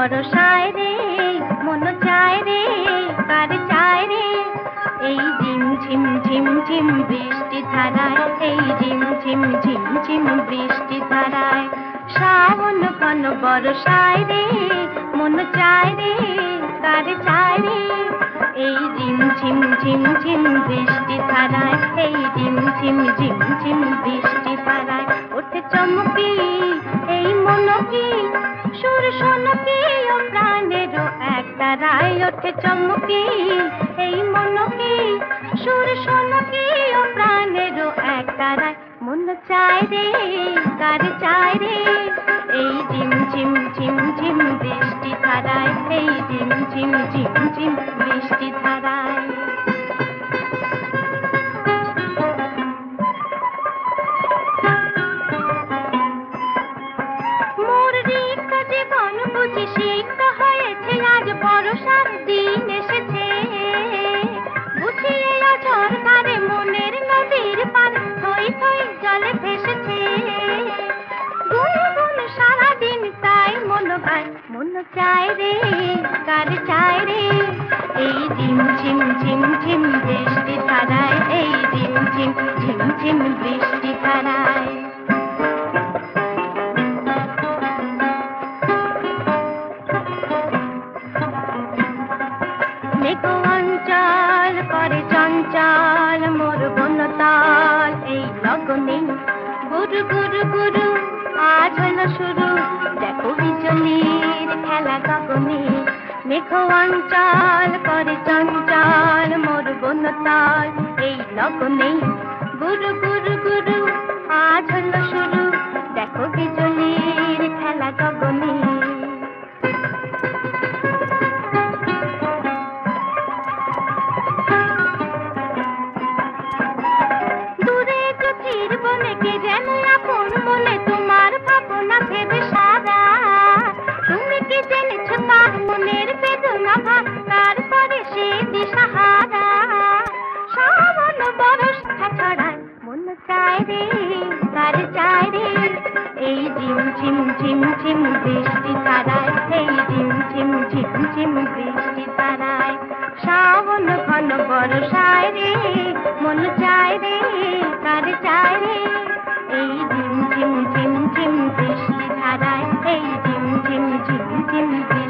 বরষায় রে, মন চায় রে, কার চায় রে। এই ঝিম ঝিম ঝিম ঝিম বৃষ্টি ধারায়, এই ঝিম ঝিম ঝিম ঝিম বৃষ্টি ধারায়। শ্রাবণ ঘন বরষায় রে, মন চায় রে, কার চায় রে। এই ঝিম ঝিম ঝিম ঝিম বৃষ্টি ধারায়, এই ঝিম ঝিম ঝিম ঝিম বৃষ্টি ধারায়। ওঠে চমকি এই মন কি, সুর শোনো কি ও প্রাণেরও এক তারায়। ওঠে চমকি এই মন কি, সুর শোনো কি ও প্রাণেরও এক তারায়। মন চায় রে, কার চায় রে। এই ঝিম ঝিম ঝিম ঝিম বৃষ্টি ধারায়, এই ঝিম ঝিম ঝিম ঝিম বৃষ্টি ধারায়। মোর রিক্ত জীবন বুঝি সিক্ত হয়েছে, আজ বর্ষার দিন এসেছে। বুঝিয়ে অঝোর ধারে মনের নদীর পার, থই থই জলে ভেসেছে। গুনগুন সারাদিন তাই মন গায়, মন চায় রে, কার চায় রে। এই ঝিম ঝিম ঝিম ঝিম বৃষ্টি ধারায়, এই ঝিম ঝিম ঝিম ঝিম বৃষ্টি ধারায়। মেঘ অঞ্চল করে চঞ্চল মোর বনতল, এই লগনে গুরু গুরু গুরু আজ হলো শুরু। দেখো বিজলির খেলা গগনে। মেঘ অঞ্চল করে চঞ্চল মোর বনতল, এই লগনে গুরু গুরু গুরু আজ হলো শুরু। দেখো বিজলির খেলা গগনে। দূরে চোখের বনে কে যেন আপন মনে, তোমার ভাবনা ভেবে সারা। তুমি কি জেনেছ তার মনের বেদনা ভাব, তারপরে সে দিশাহারা। শ্রাবণ বরষা ছড়ায়, মন চায় রে, কার চায় রে। এই ঝিম ঝিম ঝিম ঝিম বৃষ্টি ধারায়, এই ঝিম ঝিম ঝিম ঝিম বৃষ্টি ধারায়। শ্রাবণ ঘন বরষায় রে, মন চায় রে, কার চায় রে। এই ঝিম ঝিম ঝিম ঝিম বৃষ্টি ধারায়, এই ঝিম ঝিম ঝিম ঝিম